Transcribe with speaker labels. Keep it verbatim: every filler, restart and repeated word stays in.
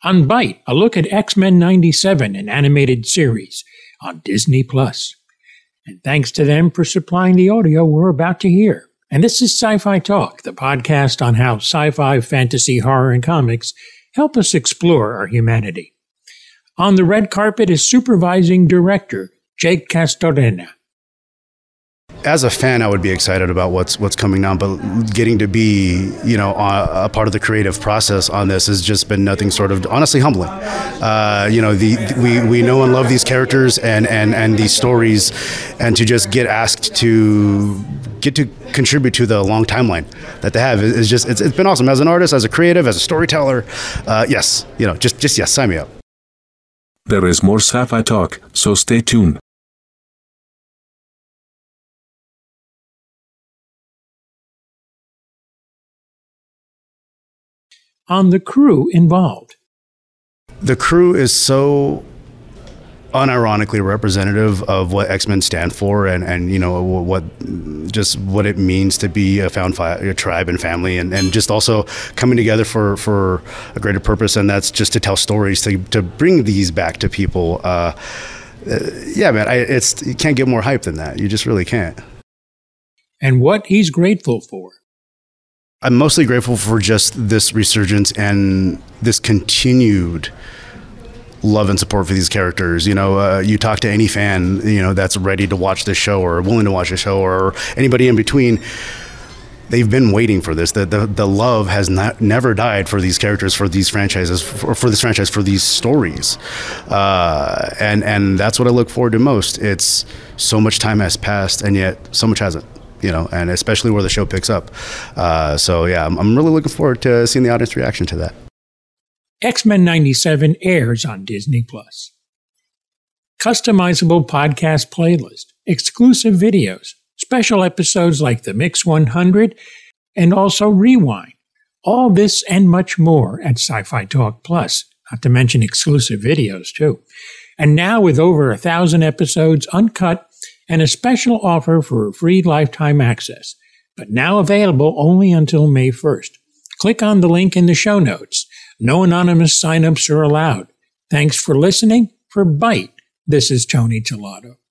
Speaker 1: On Byte, a look at X-Men ninety-seven, an animated series on Disney Plus. And thanks to them for supplying the audio we're about to hear. And this is Sci-Fi Talk, the podcast on how sci-fi, fantasy, horror, and comics help us explore our humanity. On the red carpet is supervising director Jake Castorena.
Speaker 2: As a fan, I would be excited about what's what's coming down, but getting to be, you know, a, a part of the creative process on this has just been nothing sort of honestly humbling. Uh, you know, the, the we we know and love these characters and and and these stories, and to just get asked to get to contribute to the long timeline that they have is just it's, it's been awesome. As an artist, as a creative, as a storyteller, uh, yes, you know, just just yes, sign me up.
Speaker 3: There is more sci-fi talk, so stay tuned.
Speaker 1: On the crew involved.
Speaker 2: The crew is so unironically representative of what X-Men stand for, and, and you know what just what it means to be a found fi- a tribe and family, and, and just also coming together for, for a greater purpose, and that's just to tell stories, to to bring these back to people. Uh, uh, yeah, man, I, it's you can't get more hype than that. You just really can't.
Speaker 1: And what he's grateful for.
Speaker 2: I'm mostly grateful for just this resurgence and this continued love and support for these characters. You know, uh, you talk to any fan, you know, that's ready to watch this show or willing to watch the show, or anybody in between. They've been waiting for this. The the, the love has not never died for these characters, for these franchises, for, for this franchise, for these stories, uh, and and that's what I look forward to most. It's so much time has passed, and yet so much hasn't. You know, and especially where the show picks up. Uh, so yeah, I'm, I'm really looking forward to seeing the audience reaction to that.
Speaker 1: X-Men ninety-seven airs on Disney Plus. Customizable podcast playlist, exclusive videos, special episodes like the Mix one hundred, and also Rewind. All this and much more at Sci-Fi Talk Plus, not to mention exclusive videos too. And now with over a thousand episodes uncut, and a special offer for free lifetime access, but now available only until May first. Click on the link in the show notes. No anonymous signups are allowed. Thanks for listening. For Byte, this is Tony Gelato.